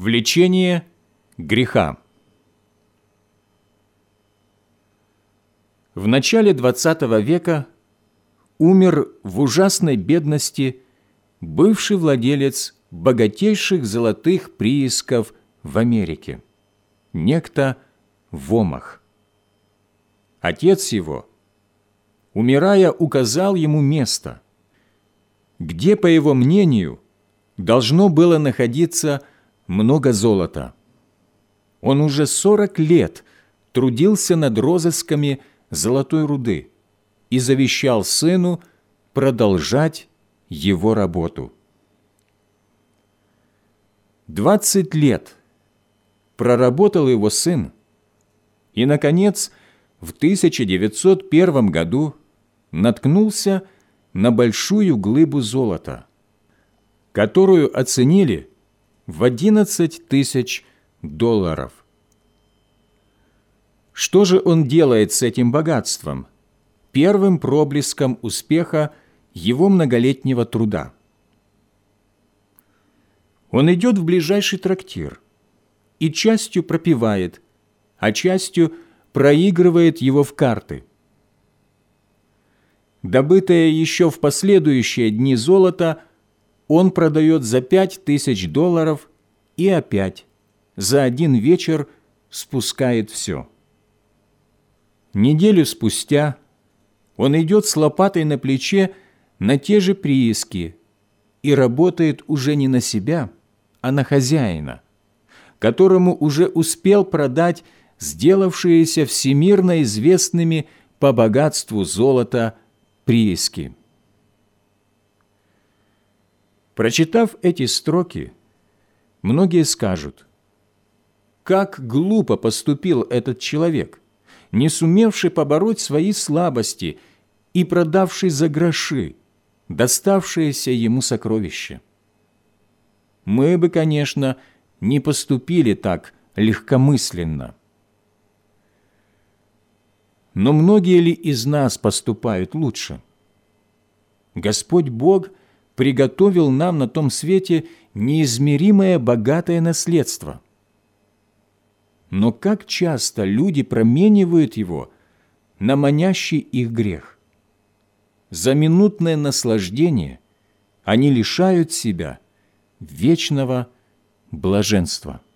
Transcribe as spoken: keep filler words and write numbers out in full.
Влечение греха. В начале двадцатого века умер в ужасной бедности бывший владелец богатейших золотых приисков в Америке, некто Вомах. Отец его, умирая, указал ему место, где, по его мнению, должно было находиться много золота. Он уже сорок лет трудился над розысками золотой руды и завещал сыну продолжать его работу. Двадцать лет проработал его сын, и, наконец, в тысяча девятьсот первом году наткнулся на большую глыбу золота, которую оценили в одиннадцать тысяч долларов. Что же он делает с этим богатством, первым проблеском успеха его многолетнего труда? Он идет в ближайший трактир и частью пропивает, а частью проигрывает его в карты. Добытое еще в последующие дни золото он продает за пять тысяч долларов и опять за один вечер спускает все. Неделю спустя он идет с лопатой на плече на те же прииски и работает уже не на себя, а на хозяина, которому уже успел продать сделавшиеся всемирно известными по богатству золота прииски. Прочитав эти строки, многие скажут: как глупо поступил этот человек, не сумевший побороть свои слабости и продавший за гроши доставшееся ему сокровище. Мы бы, конечно, не поступили так легкомысленно. Но многие ли из нас поступают лучше? Господь Бог приготовил нам на том свете неизмеримое богатое наследство. Но как часто люди променивают его на манящий их грех? За минутное наслаждение они лишают себя вечного блаженства.